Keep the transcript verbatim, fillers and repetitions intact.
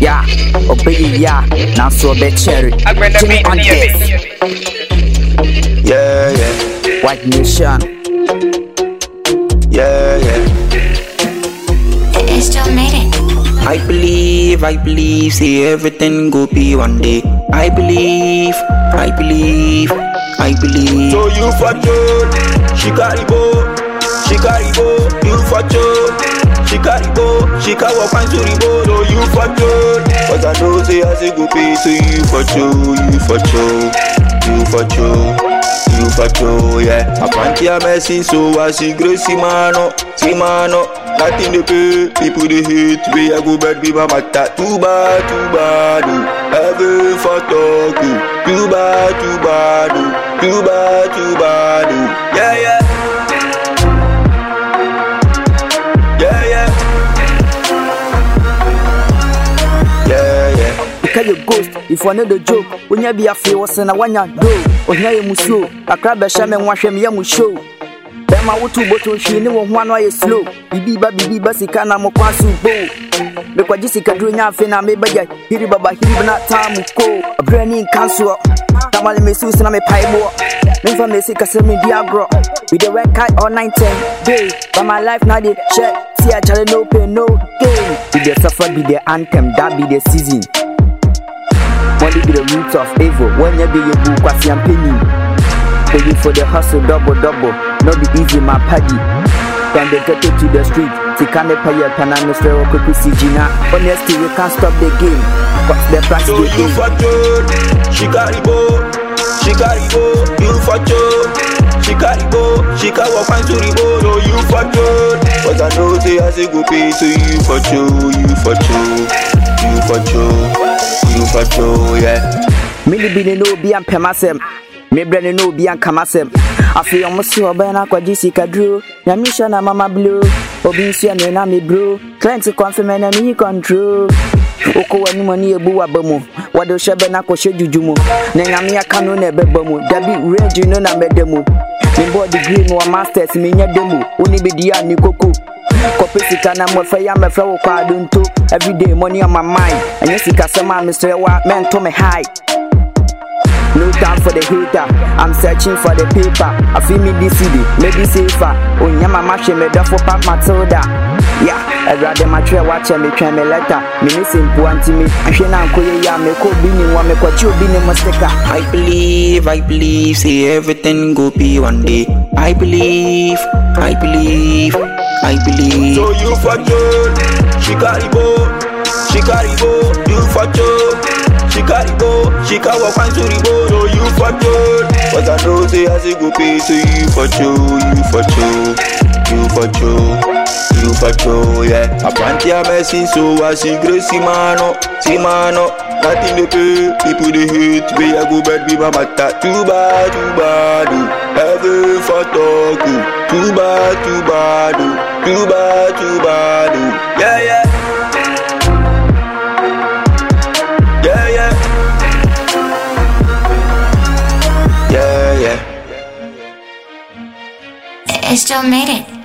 Yeah, obey ya, now so be cherry. King on this. Yeah, yeah. White Nation. Yeah, yeah. It still made it. I believe, I believe, see everything go be one day. I believe, I believe, I believe. So you for sure, she carry bo, she carry bo, you for sure. She carry bo, she can walk and to the bo. So you for sure, but I know say as it go be to you for sure, you for sure, you for sure. You for sure, yeah. I can't hear messing, so I see grace, see mano, see mano. Nothing to pay, people they hate me. I go bad, be my matter. Too bad, too bad, heaven for talking. Too bad, too bad, too bad, too bad. Yeah, yeah. Yeah, yeah. Yeah, yeah. Because you ghost, if one of the joke, when you be a few was in a one yard go, or here you must show, a crab a shaman wash him, you show. Then my two bottle, she knew one way is slow. Bibi, baby, bassy, I'm a quasi bow. Because Jessica doing nothing, I may be a hiri baba, hiri not time to go. A brand new council. Tamale me Susan, I'm a pie more. Then from the sick, I send me Diagro. With the red kite or nineteen day. But my life now, they check. See, I tell no pain, no gain. With the suffer, be the anthem, that be the season. Money be the roots of evil. When you be your book, what's your penny? Pay for the hustle, double, double. No be easy, my paddy. Then they get it to the street. They can't pay your panano or cookie Gina. Honestly, you can't stop the game. Cause the price so they you game. For sure, she carry bo, she carry bo. You for sure, she carry bo, she can walk and to the bo. So you for sure, but I know say as it go pay to you for sure, you for sure, you for sure, you for sure, yeah. Me be the no be and pemasem. Me brand no be and kamasem. I feel almost so bad. I got Jessica Drew. Na mission na mama blue. Obinsia me na me bro. Client to confirm and me control. Oko wani money ebu abamu. Wado shebe na ko shejujumu. Na nyame aka no na ebebamu. Dabi range no na medemu. Me boy degree no masters me nya demu. Oni be dia ni koko. Kopesika na mo fa ya me fra wo kwa donto. Every day money on my mind. And yes sika sema me stre wa men to me high. No time for the hater, I'm searching for the paper. I feel me this city, maybe safer. Oh, yeah, my machine made up for Pap Matilda. Yeah, I'd rather my trail watch and me try me letter. Me listen to anti me, I should not call you, me could be in one, me could you be in mistake. I believe, I believe, see everything go be one day. I believe, I believe, I believe. So you for sure, she carry bo, she carry bo, you for sure. She carry go, she can walk and to the bo. So you for sure, but I know say as it go pay to you for sure, you for sure, you for sure, you for sure, yeah. I plant your messing so I see grace, see mano, see mano. Nothing to pay, people they hate me. I go bad, be my matter. Too bad, too bad, heaven for talking. Too bad, too bad, too bad, too bad, yeah, yeah. It still made it.